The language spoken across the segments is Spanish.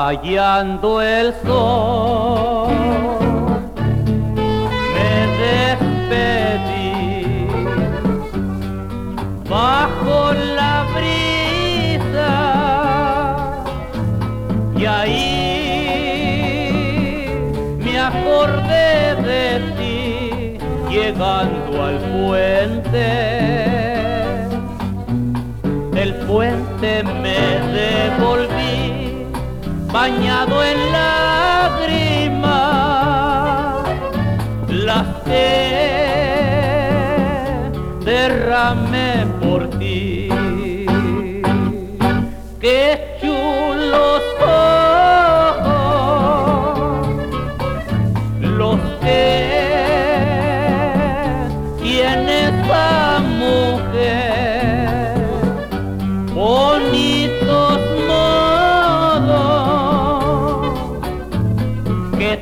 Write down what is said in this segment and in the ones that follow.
rayando el sol, me despedí bajo la brisa y ahí me acordé de ti llegando al puente. Del puente me devolví bañado en lágrimas, las que derramé por ti. Qué chulos ojos los que tiene esa mujer, bonitos modos que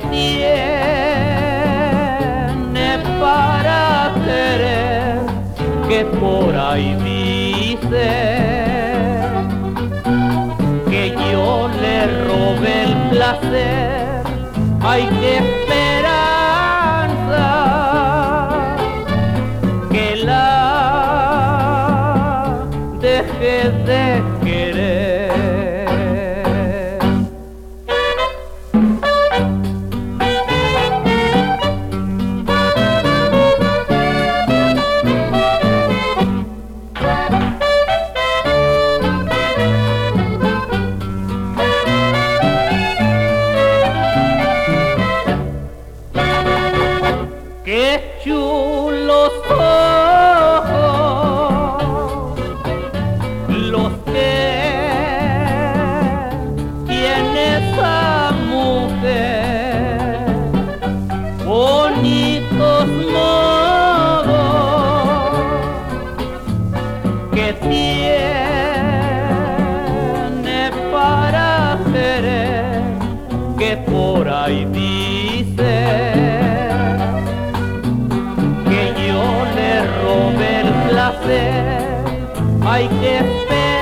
tiene para querer, que por ahí dice que yo le robé el placer. Ay, qué esperanza que la dejé de querer. Qué chulos ojos los que tiene esa mujer, bonitos modos que tiene para querer, que por ahí dice que yo le robé el placer. Ay, qué